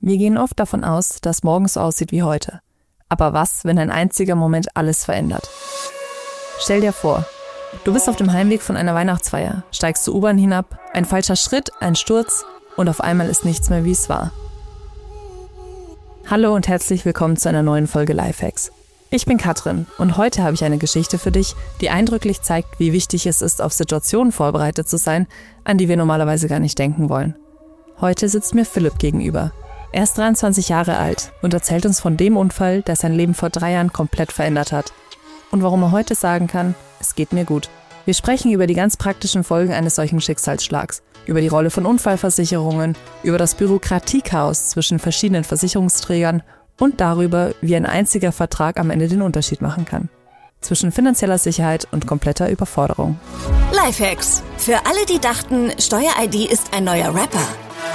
Wir gehen oft davon aus, dass morgen so aussieht wie heute. Aber was, wenn ein einziger Moment alles verändert? Stell dir vor, du bist auf dem Heimweg von einer Weihnachtsfeier, steigst zur U-Bahn hinab, ein falscher Schritt, ein Sturz und auf einmal ist nichts mehr, wie es war. Hallo und herzlich willkommen zu einer neuen Folge Lifehacks. Ich bin Katrin und heute habe ich eine Geschichte für dich, die eindrücklich zeigt, wie wichtig es ist, auf Situationen vorbereitet zu sein, an die wir normalerweise gar nicht denken wollen. Heute sitzt mir Philipp gegenüber. Er ist 23 Jahre alt und erzählt uns von dem Unfall, der sein Leben vor 3 Jahren komplett verändert hat. Und warum er heute sagen kann, es geht mir gut. Wir sprechen über die ganz praktischen Folgen eines solchen Schicksalsschlags, über die Rolle von Unfallversicherungen, über das Bürokratiechaos zwischen verschiedenen Versicherungsträgern und darüber, wie ein einziger Vertrag am Ende den Unterschied machen kann. Zwischen finanzieller Sicherheit und kompletter Überforderung. Lifehacks. Für alle, die dachten, Steuer-ID ist ein neuer Rapper.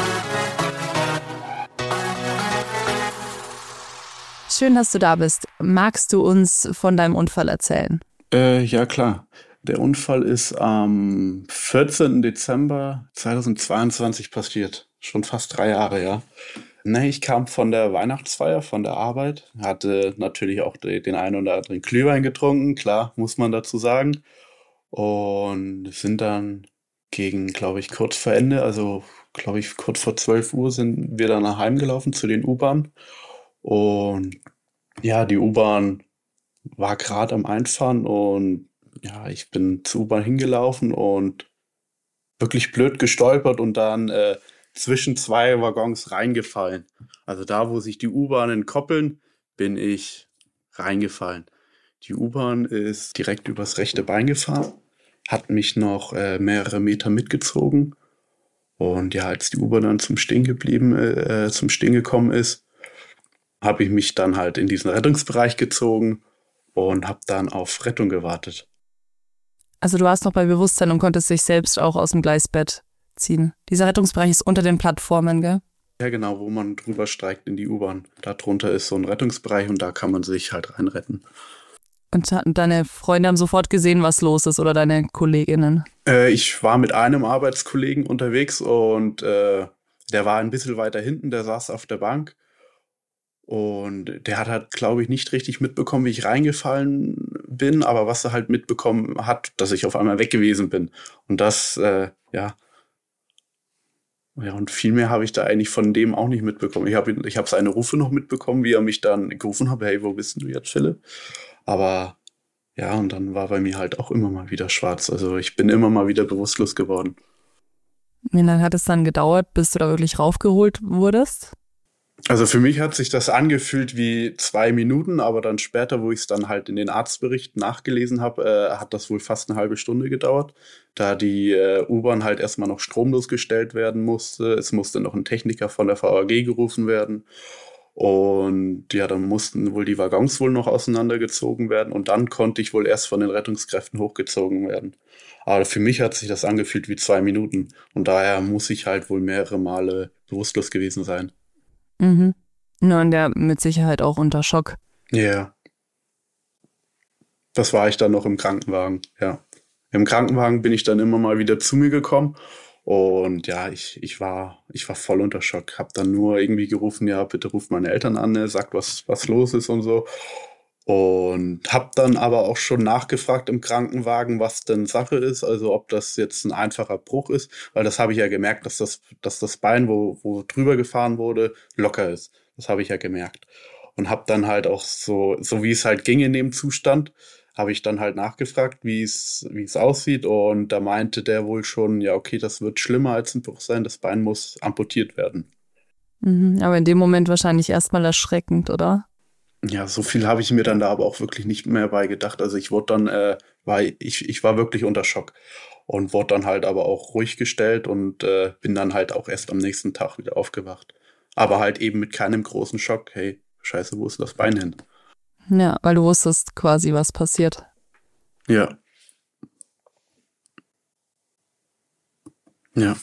Schön, dass du da bist. Magst du uns von deinem Unfall erzählen? Ja, klar. Der Unfall ist am 14. Dezember 2022 passiert. Schon fast 3 Jahre, ja. Ich kam von der Weihnachtsfeier, von der Arbeit. Hatte natürlich auch den einen oder anderen Glühwein getrunken, klar, muss man dazu sagen. Und sind dann gegen, glaube ich, kurz vor Ende, also glaube ich kurz vor 12 Uhr sind wir dann nach Heim gelaufen zu den U-Bahn. Und ja, die U-Bahn war gerade am Einfahren und ja, ich bin zur U-Bahn hingelaufen und wirklich blöd gestolpert und dann zwischen 2 Waggons reingefallen. Also da, wo sich die U-Bahnen koppeln, bin ich reingefallen. Die U-Bahn ist direkt übers rechte Bein gefahren, hat mich noch mehrere Meter mitgezogen. Und ja, als die U-Bahn dann zum Stehen gekommen ist, habe ich mich dann halt in diesen Rettungsbereich gezogen und habe dann auf Rettung gewartet. Also du warst noch bei Bewusstsein und konntest dich selbst auch aus dem Gleisbett ziehen. Dieser Rettungsbereich ist unter den Plattformen, gell? Ja, genau, wo man drüber steigt in die U-Bahn. Darunter ist so ein Rettungsbereich und da kann man sich halt reinretten. Und deine Freunde haben sofort gesehen, was los ist, oder deine Kolleginnen? Ich war mit einem Arbeitskollegen unterwegs und der war ein bisschen weiter hinten, der saß auf der Bank. Und der hat halt, glaube ich, nicht richtig mitbekommen, wie ich reingefallen bin, aber was er halt mitbekommen hat, dass ich auf einmal weg gewesen bin. Und das, ja, und viel mehr habe ich da eigentlich von dem auch nicht mitbekommen. Ich hab seine Rufe noch mitbekommen, wie er mich dann gerufen hat, hey, wo bist denn du jetzt, Philipp? Aber ja, und dann war bei mir halt auch immer mal wieder schwarz. Also ich bin immer mal wieder bewusstlos geworden. Wie lange hat es dann gedauert, bis du da wirklich raufgeholt wurdest? Also für mich hat sich das angefühlt wie 2 Minuten, aber dann später, wo ich es dann halt in den Arztberichten nachgelesen habe, hat das wohl fast eine halbe Stunde gedauert, da die U-Bahn halt erstmal noch stromlos gestellt werden musste. Es musste noch ein Techniker von der VAG gerufen werden und ja, dann mussten wohl die Waggons wohl noch auseinandergezogen werden und dann konnte ich wohl erst von den Rettungskräften hochgezogen werden. Aber für mich hat sich das angefühlt wie 2 Minuten und daher muss ich halt wohl mehrere Male bewusstlos gewesen sein. Mhm. Ja, und der mit Sicherheit auch unter Schock. Ja. Yeah. Das war ich dann noch im Krankenwagen, ja. Im Krankenwagen bin ich dann immer mal wieder zu mir gekommen und ja, ich war voll unter Schock. Hab dann nur irgendwie gerufen, ja, bitte ruft meine Eltern an, sagt, was los ist und so. Und hab dann aber auch schon nachgefragt im Krankenwagen, was denn Sache ist, also ob das jetzt ein einfacher Bruch ist, weil das habe ich ja gemerkt, dass das Bein, wo drüber gefahren wurde, locker ist. Das habe ich ja gemerkt. Und hab dann halt auch so wie es halt ging in dem Zustand, habe ich dann halt nachgefragt, wie es aussieht und da meinte der wohl schon, ja okay, das wird schlimmer als ein Bruch sein, das Bein muss amputiert werden. Mhm, aber in dem Moment wahrscheinlich erstmal erschreckend, oder? Ja, so viel habe ich mir dann da aber auch wirklich nicht mehr bei gedacht. Also ich wurde dann, ich war wirklich unter Schock und wurde dann halt aber auch ruhig gestellt und bin dann halt auch erst am nächsten Tag wieder aufgewacht. Aber halt eben mit keinem großen Schock. Hey, scheiße, wo ist das Bein hin? Ja, weil du wusstest quasi, was passiert. Ja. Ja.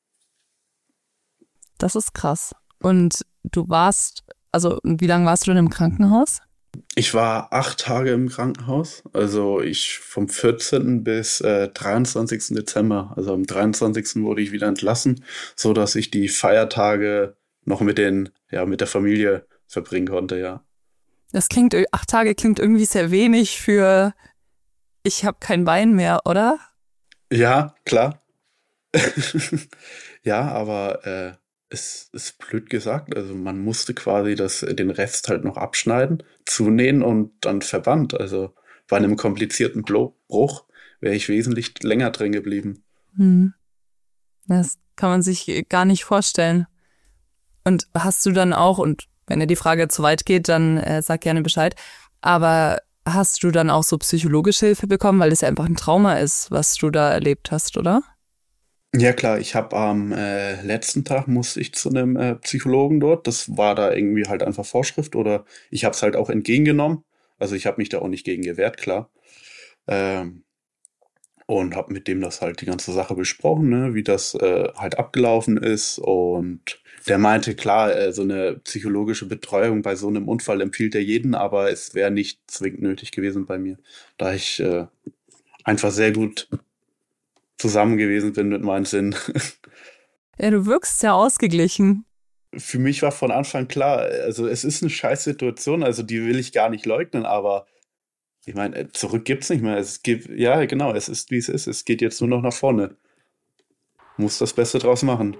Das ist krass. Und wie lange warst du denn im Krankenhaus? Ich war 8 Tage im Krankenhaus, also vom 14. bis 23. Dezember. Also am 23. wurde ich wieder entlassen, so dass ich die Feiertage noch mit den ja, mit der Familie verbringen konnte, ja. 8 Tage klingt irgendwie sehr wenig für ich habe kein Bein mehr, oder? Ja, klar. Ja, aber es ist blöd gesagt. Also man musste quasi den Rest halt noch abschneiden, zunähen und dann verbannt. Also bei einem komplizierten Bruch wäre ich wesentlich länger drin geblieben. Hm. Das kann man sich gar nicht vorstellen. Und hast du dann auch, und wenn dir die Frage zu weit geht, dann sag gerne Bescheid, aber hast du dann auch so psychologische Hilfe bekommen, weil es ja einfach ein Trauma ist, was du da erlebt hast, oder? Ja klar, ich habe am letzten Tag musste ich zu einem Psychologen dort. Das war da irgendwie halt einfach Vorschrift oder ich habe es halt auch entgegengenommen. Also ich habe mich da auch nicht gegen gewehrt, klar. Ähm, und habe mit dem das halt die ganze Sache besprochen, ne, wie das halt abgelaufen ist. Und der meinte, klar, so eine psychologische Betreuung bei so einem Unfall empfiehlt er jeden, aber es wäre nicht zwingend nötig gewesen bei mir, da ich einfach sehr gut zusammen gewesen bin mit meinen Sinnen. Ja, du wirkst sehr ausgeglichen. Für mich war von Anfang klar, also es ist eine Scheißsituation, also die will ich gar nicht leugnen, aber ich meine, zurück gibt's nicht mehr. Es gibt, ja, genau, es ist wie es ist. Es geht jetzt nur noch nach vorne. Muss das Beste draus machen.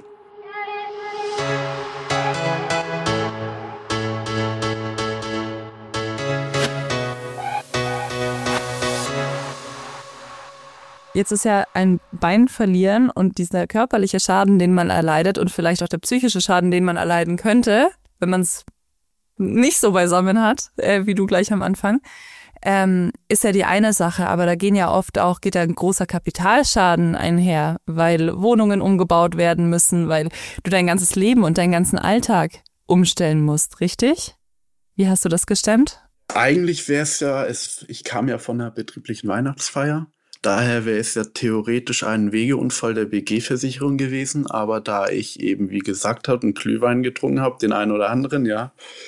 Jetzt ist ja ein Bein verlieren und dieser körperliche Schaden, den man erleidet und vielleicht auch der psychische Schaden, den man erleiden könnte, wenn man es nicht so beisammen hat, wie du gleich am Anfang, ist ja die eine Sache, aber da geht ja ein großer Kapitalschaden einher, weil Wohnungen umgebaut werden müssen, weil du dein ganzes Leben und deinen ganzen Alltag umstellen musst, richtig? Wie hast du das gestemmt? Eigentlich wäre es ja, ich kam ja von einer betrieblichen Weihnachtsfeier. Daher wäre es ja theoretisch ein Wegeunfall der BG-Versicherung gewesen, aber da ich eben, wie gesagt habe, einen Glühwein getrunken habe, den einen oder anderen, ja,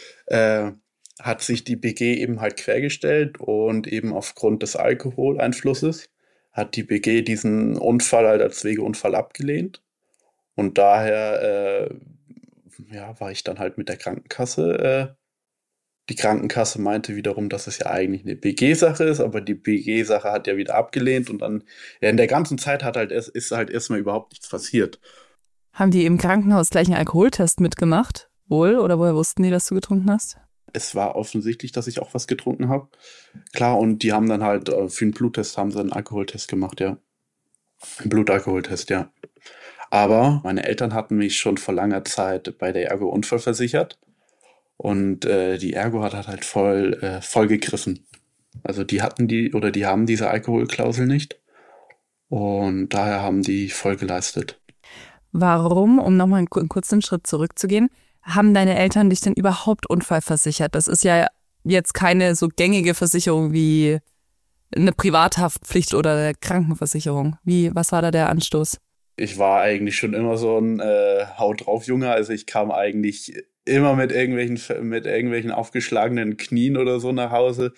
hat sich die BG eben halt quergestellt und eben aufgrund des Alkoholeinflusses hat die BG diesen Unfall halt als Wegeunfall abgelehnt. Und daher ja, war ich dann halt mit der Krankenkasse. Die Krankenkasse meinte wiederum, dass es ja eigentlich eine BG-Sache ist, aber die BG-Sache hat ja wieder abgelehnt und dann, ja, in der ganzen Zeit ist halt erstmal überhaupt nichts passiert. Haben die im Krankenhaus gleich einen Alkoholtest mitgemacht? Wohl? Oder woher wussten die, dass du getrunken hast? Es war offensichtlich, dass ich auch was getrunken habe. Klar, und die haben dann halt für einen Bluttest haben sie einen Alkoholtest gemacht, ja. Einen Blutalkoholtest, ja. Aber meine Eltern hatten mich schon vor langer Zeit bei der Ergo Unfall versichert. Und die Ergo hat halt voll gegriffen. Also die haben diese Alkoholklausel nicht. Und daher haben die voll geleistet. Warum, um nochmal einen kurzen Schritt zurückzugehen, haben deine Eltern dich denn überhaupt unfallversichert? Das ist ja jetzt keine so gängige Versicherung wie eine Privathaftpflicht oder eine Krankenversicherung. Was war da der Anstoß? Ich war eigentlich schon immer so ein Haut drauf Junge. Also ich kam eigentlich immer mit irgendwelchen aufgeschlagenen Knien oder so nach Hause.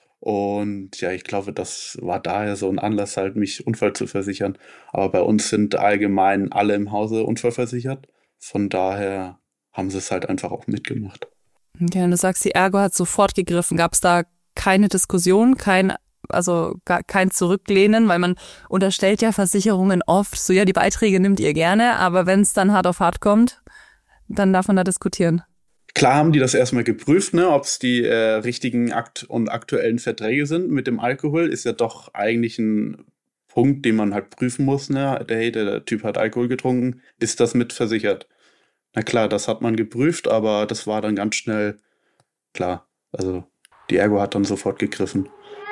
Und ja, ich glaube, das war daher so ein Anlass, halt mich Unfall zu versichern. Aber bei uns sind allgemein alle im Hause unfallversichert. Von daher haben sie es halt einfach auch mitgemacht. Okay, und du sagst, die Ergo hat sofort gegriffen. Gab es da keine Diskussion, kein Zurücklehnen, weil man unterstellt ja Versicherungen oft, so ja, die Beiträge nimmt ihr gerne, aber wenn es dann hart auf hart kommt, dann darf man da diskutieren. Klar haben die das erstmal geprüft, ne, ob es die richtigen und aktuellen Verträge sind. Mit dem Alkohol ist ja doch eigentlich ein Punkt, den man halt prüfen muss, ne? Der Typ hat Alkohol getrunken, ist das mit versichert? Na klar, das hat man geprüft, aber das war dann ganz schnell klar. Also die Ergo hat dann sofort gegriffen.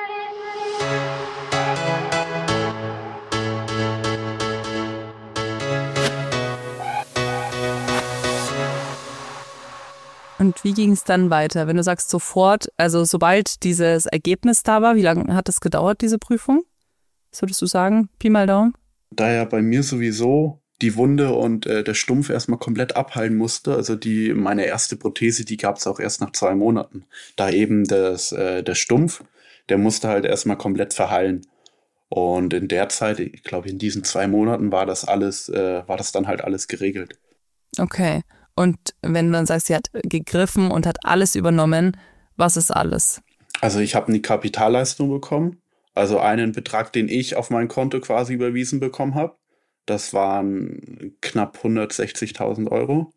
Und wie ging es dann weiter? Wenn du sagst sofort, also sobald dieses Ergebnis da war, wie lange hat es gedauert, diese Prüfung? Was würdest du sagen? Pi mal Daumen? Da ja bei mir sowieso die Wunde und der Stumpf erstmal komplett abheilen musste, also meine erste Prothese, die gab es auch erst nach 2 Monaten. Da eben der Stumpf, der musste halt erstmal komplett verheilen. Und in der Zeit, ich glaube in diesen 2 Monaten war das dann halt alles geregelt. Okay. Und wenn du dann sagst, sie hat gegriffen und hat alles übernommen, was ist alles? Also ich habe eine Kapitalleistung bekommen, also einen Betrag, den ich auf mein Konto quasi überwiesen bekommen habe. Das waren knapp 160.000 Euro.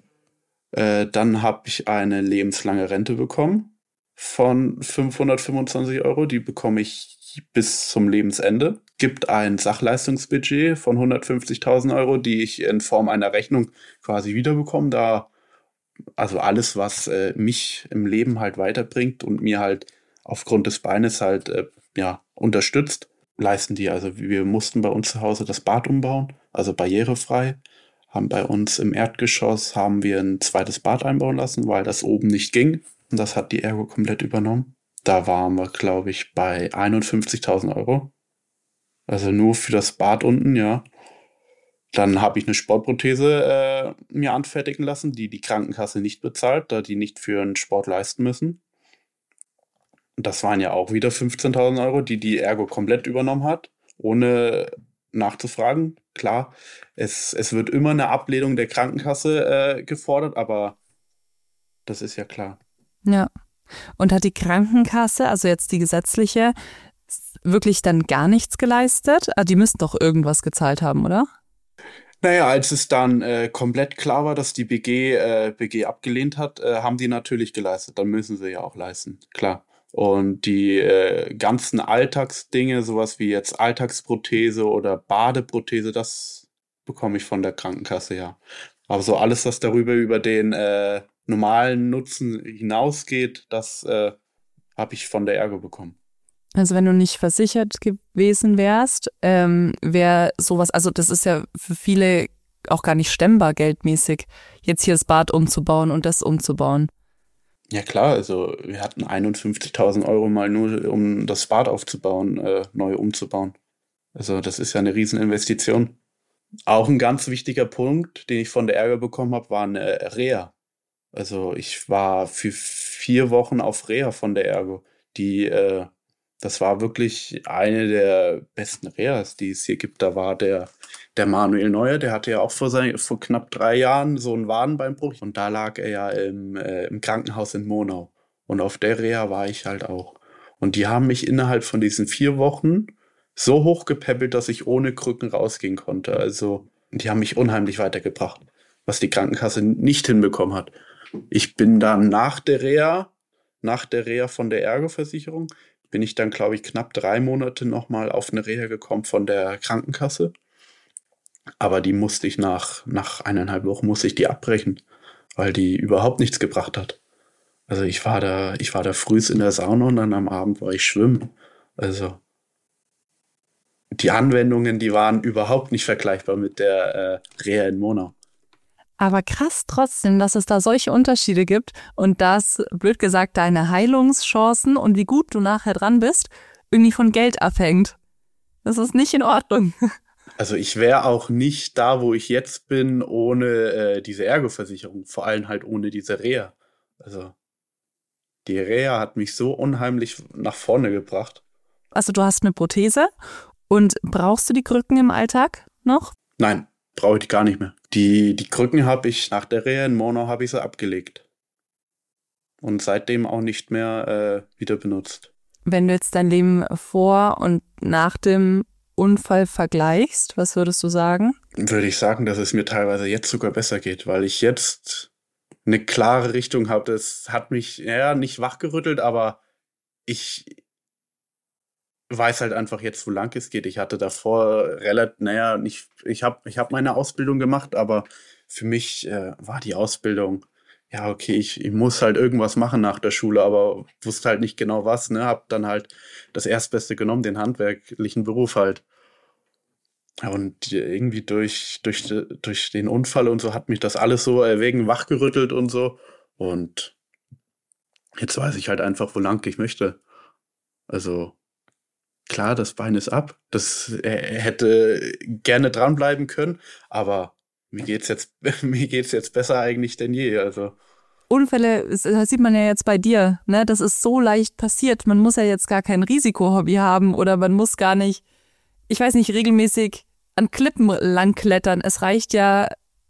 Dann habe ich eine lebenslange Rente bekommen von 525 Euro. Die bekomme ich bis zum Lebensende. Gibt ein Sachleistungsbudget von 150.000 Euro, die ich in Form einer Rechnung quasi wiederbekomme. Also alles, was mich im Leben halt weiterbringt und mir halt aufgrund des Beines halt unterstützt, leisten die. Also wir mussten bei uns zu Hause das Bad umbauen, also barrierefrei. Haben bei uns im Erdgeschoss haben wir ein zweites Bad einbauen lassen, weil das oben nicht ging. Und das hat die Ergo komplett übernommen. Da waren wir, glaube ich, bei 51.000 Euro. Also nur für das Bad unten, ja. Dann habe ich eine Sportprothese mir anfertigen lassen, die die Krankenkasse nicht bezahlt, da die nicht für einen Sport leisten müssen. Das waren ja auch wieder 15.000 Euro, die die Ergo komplett übernommen hat, ohne nachzufragen. Klar, es wird immer eine Ablehnung der Krankenkasse gefordert, aber das ist ja klar. Ja. Und hat die Krankenkasse, also jetzt die gesetzliche, wirklich dann gar nichts geleistet? Die müssten doch irgendwas gezahlt haben, oder? Naja, als es dann komplett klar war, dass die BG abgelehnt hat, haben die natürlich geleistet. Dann müssen sie ja auch leisten, klar. Und die ganzen Alltagsdinge, sowas wie jetzt Alltagsprothese oder Badeprothese, das bekomme ich von der Krankenkasse, ja. Aber so alles, was darüber über den normalen Nutzen hinausgeht, das habe ich von der Ergo bekommen. Also wenn du nicht versichert gewesen wärst, wäre sowas, also das ist ja für viele auch gar nicht stemmbar geldmäßig, jetzt hier das Bad umzubauen und das umzubauen. Ja klar, also wir hatten 51.000 Euro mal nur, um das Bad aufzubauen, neu umzubauen. Also das ist ja eine Rieseninvestition. Auch ein ganz wichtiger Punkt, den ich von der Ergo bekommen habe, war eine Reha. Also ich war für 4 Wochen auf Reha von der Ergo. Das war wirklich eine der besten Reas, die es hier gibt. Da war der Manuel Neuer, der hatte ja auch vor knapp 3 Jahren so einen Wadenbeinbruch. Und da lag er ja im Krankenhaus in Monau. Und auf der Reha war ich halt auch. Und die haben mich innerhalb von diesen 4 Wochen so hochgepäppelt, dass ich ohne Krücken rausgehen konnte. Also die haben mich unheimlich weitergebracht, was die Krankenkasse nicht hinbekommen hat. Ich bin dann nach der Reha von der Ergo-Versicherung, bin ich dann, glaube ich, knapp 3 Monate nochmal auf eine Reha gekommen von der Krankenkasse. Aber die musste ich nach 1,5 Wochen musste ich die abbrechen, weil die überhaupt nichts gebracht hat. Also ich war da frühs in der Sauna und dann am Abend war ich schwimmen. Also die Anwendungen, die waren überhaupt nicht vergleichbar mit der Reha in Monau. Aber krass trotzdem, dass es da solche Unterschiede gibt und dass, blöd gesagt, deine Heilungschancen und wie gut du nachher dran bist, irgendwie von Geld abhängt. Das ist nicht in Ordnung. Also ich wäre auch nicht da, wo ich jetzt bin, ohne diese Ergo-Versicherung. Vor allem halt ohne diese Reha. Also die Reha hat mich so unheimlich nach vorne gebracht. Also du hast eine Prothese und brauchst du die Krücken im Alltag noch? Nein, brauche ich die gar nicht mehr. Die Krücken habe ich nach der Reha in Monau habe ich sie abgelegt. Und seitdem auch nicht mehr wieder benutzt. Wenn du jetzt dein Leben vor und nach dem Unfall vergleichst, was würdest du sagen? Würde ich sagen, dass es mir teilweise jetzt sogar besser geht, weil ich jetzt eine klare Richtung habe. Das hat mich nicht wachgerüttelt, aber ich weiß halt einfach jetzt, wo lang es geht. Ich hatte davor ich habe meine Ausbildung gemacht, aber für mich war die Ausbildung, ja okay, ich muss halt irgendwas machen nach der Schule, aber wusste halt nicht genau was, ne? Hab dann halt das Erstbeste genommen, den handwerklichen Beruf halt. Und irgendwie durch den Unfall und so hat mich das alles so wegen wachgerüttelt und so. Und jetzt weiß ich halt einfach, wo lang ich möchte. Also klar, das Bein ist ab. Das hätte gerne dranbleiben können, aber mir geht's jetzt besser eigentlich denn je. Also Unfälle, das sieht man ja jetzt bei dir, ne? Das ist so leicht passiert. Man muss ja jetzt gar kein Risikohobby haben oder man muss gar nicht, ich weiß nicht, regelmäßig an Klippen langklettern. Es reicht ja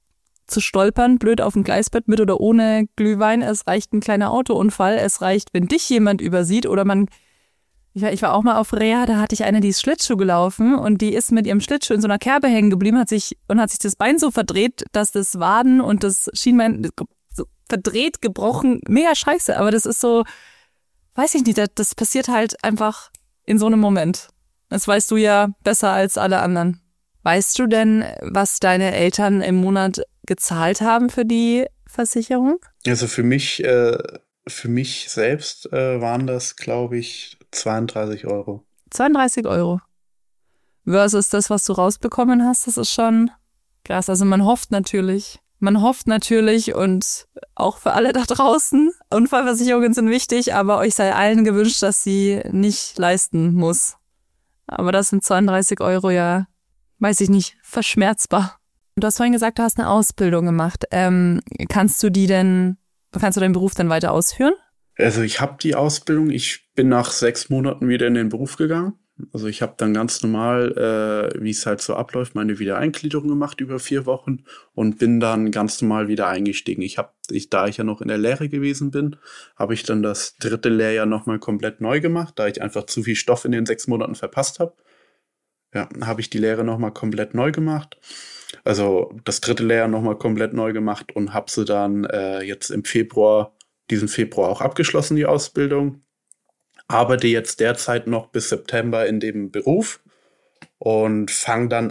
zu stolpern, blöd auf dem Gleisbett mit oder ohne Glühwein. Es reicht ein kleiner Autounfall. Es reicht, wenn dich jemand übersieht oder ich war auch mal auf Reha, da hatte ich eine, die ist Schlittschuh gelaufen und die ist mit ihrem Schlittschuh in so einer Kerbe hängen geblieben, hat sich das Bein so verdreht, dass das Waden und das Schienbein so verdreht, gebrochen. Mega scheiße, aber das ist so, weiß ich nicht, das passiert halt einfach in so einem Moment. Das weißt du ja besser als alle anderen. Weißt du denn, was deine Eltern im Monat gezahlt haben für die Versicherung? Also für mich selbst waren das, glaube ich, 32 Euro. 32 Euro. Versus das, was du rausbekommen hast, das ist schon krass. Also man hofft natürlich und auch für alle da draußen, Unfallversicherungen sind wichtig, aber euch sei allen gewünscht, dass sie nicht leisten muss. Aber das sind 32 Euro ja, weiß ich nicht, verschmerzbar. Du hast vorhin gesagt, du hast eine Ausbildung gemacht. Kannst du deinen Beruf dann weiter ausführen? Also ich habe die Ausbildung, ich bin nach 6 Monaten wieder in den Beruf gegangen. Also ich habe dann ganz normal, wie es halt so abläuft, meine Wiedereingliederung gemacht über 4 Wochen und bin dann ganz normal wieder eingestiegen. Da ich ja noch in der Lehre gewesen bin, habe ich dann das 3. Lehrjahr nochmal komplett neu gemacht, da ich einfach zu viel Stoff in den 6 Monaten verpasst habe. Ja, habe ich die Lehre nochmal komplett neu gemacht. Also das 3. Lehrjahr nochmal komplett neu gemacht und habe sie dann jetzt diesen Februar auch abgeschlossen, die Ausbildung. Arbeite jetzt derzeit noch bis September in dem Beruf und fange dann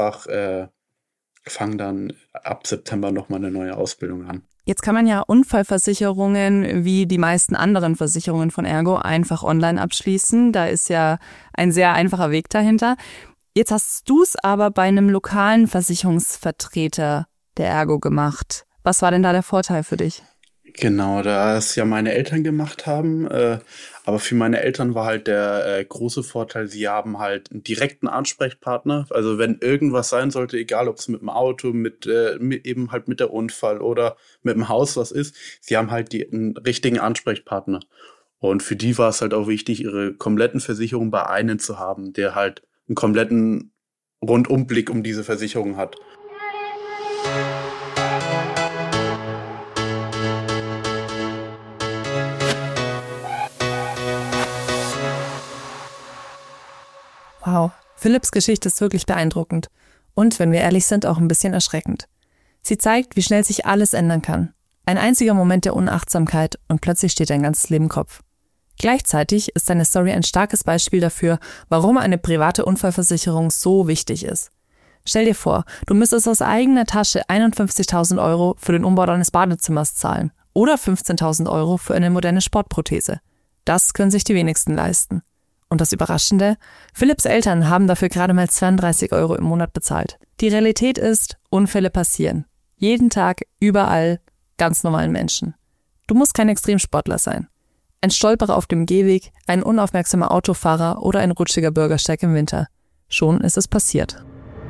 ab September nochmal eine neue Ausbildung an. Jetzt kann man ja Unfallversicherungen wie die meisten anderen Versicherungen von Ergo einfach online abschließen. Da ist ja ein sehr einfacher Weg dahinter. Jetzt hast du es aber bei einem lokalen Versicherungsvertreter der Ergo gemacht. Was war denn da der Vorteil für dich? Genau, da es ja meine Eltern gemacht haben, aber für meine Eltern war halt der große Vorteil, sie haben halt einen direkten Ansprechpartner. Also wenn irgendwas sein sollte, egal ob es mit dem Auto, mit eben halt mit der Unfall oder mit dem Haus was ist, sie haben halt einen richtigen Ansprechpartner. Und für die war es halt auch wichtig, ihre kompletten Versicherungen bei einem zu haben, der halt einen kompletten Rundumblick um diese Versicherung hat. Wow, Philipps Geschichte ist wirklich beeindruckend und, wenn wir ehrlich sind, auch ein bisschen erschreckend. Sie zeigt, wie schnell sich alles ändern kann. Ein einziger Moment der Unachtsamkeit und plötzlich steht dein ganzes Leben Kopf. Gleichzeitig ist deine Story ein starkes Beispiel dafür, warum eine private Unfallversicherung so wichtig ist. Stell dir vor, du müsstest aus eigener Tasche 51.000 Euro für den Umbau deines Badezimmers zahlen oder 15.000 Euro für eine moderne Sportprothese. Das können sich die wenigsten leisten. Und das Überraschende, Philipps Eltern haben dafür gerade mal 32 Euro im Monat bezahlt. Die Realität ist, Unfälle passieren. Jeden Tag, überall, ganz normalen Menschen. Du musst kein Extremsportler sein. Ein Stolperer auf dem Gehweg, ein unaufmerksamer Autofahrer oder ein rutschiger Bürgersteig im Winter. Schon ist es passiert.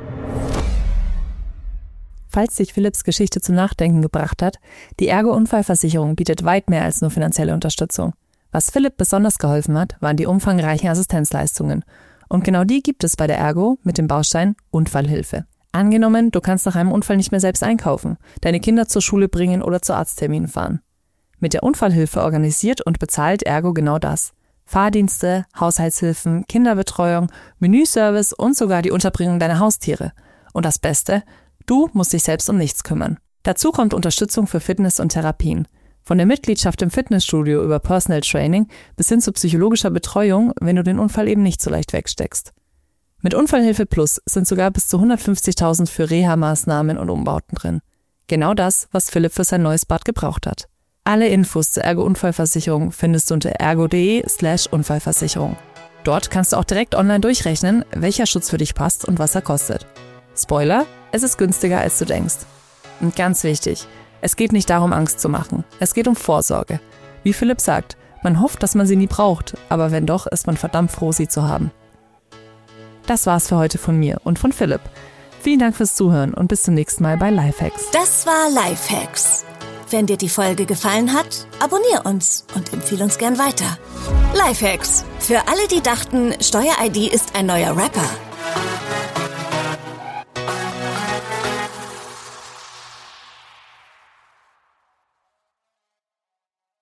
Falls dich Philipps Geschichte zum Nachdenken gebracht hat, die Ergo-Unfallversicherung bietet weit mehr als nur finanzielle Unterstützung. Was Philipp besonders geholfen hat, waren die umfangreichen Assistenzleistungen. Und genau die gibt es bei der Ergo mit dem Baustein Unfallhilfe. Angenommen, du kannst nach einem Unfall nicht mehr selbst einkaufen, deine Kinder zur Schule bringen oder zu Arztterminen fahren. Mit der Unfallhilfe organisiert und bezahlt Ergo genau das. Fahrdienste, Haushaltshilfen, Kinderbetreuung, Menüservice und sogar die Unterbringung deiner Haustiere. Und das Beste, du musst dich selbst um nichts kümmern. Dazu kommt Unterstützung für Fitness und Therapien. Von der Mitgliedschaft im Fitnessstudio über Personal Training bis hin zu psychologischer Betreuung, wenn du den Unfall eben nicht so leicht wegsteckst. Mit Unfallhilfe Plus sind sogar bis zu 150.000 für Reha-Maßnahmen und Umbauten drin. Genau das, was Philipp für sein neues Bad gebraucht hat. Alle Infos zur Ergo-Unfallversicherung findest du unter ergo.de/Unfallversicherung. Dort kannst du auch direkt online durchrechnen, welcher Schutz für dich passt und was er kostet. Spoiler, es ist günstiger, als du denkst. Und ganz wichtig, es geht nicht darum, Angst zu machen. Es geht um Vorsorge. Wie Philipp sagt, man hofft, dass man sie nie braucht, aber wenn doch, ist man verdammt froh, sie zu haben. Das war's für heute von mir und von Philipp. Vielen Dank fürs Zuhören und bis zum nächsten Mal bei Lifehacks. Das war Lifehacks. Wenn dir die Folge gefallen hat, abonnier uns und empfehle uns gern weiter. Lifehacks. Für alle, die dachten, Steuer-ID ist ein neuer Rapper.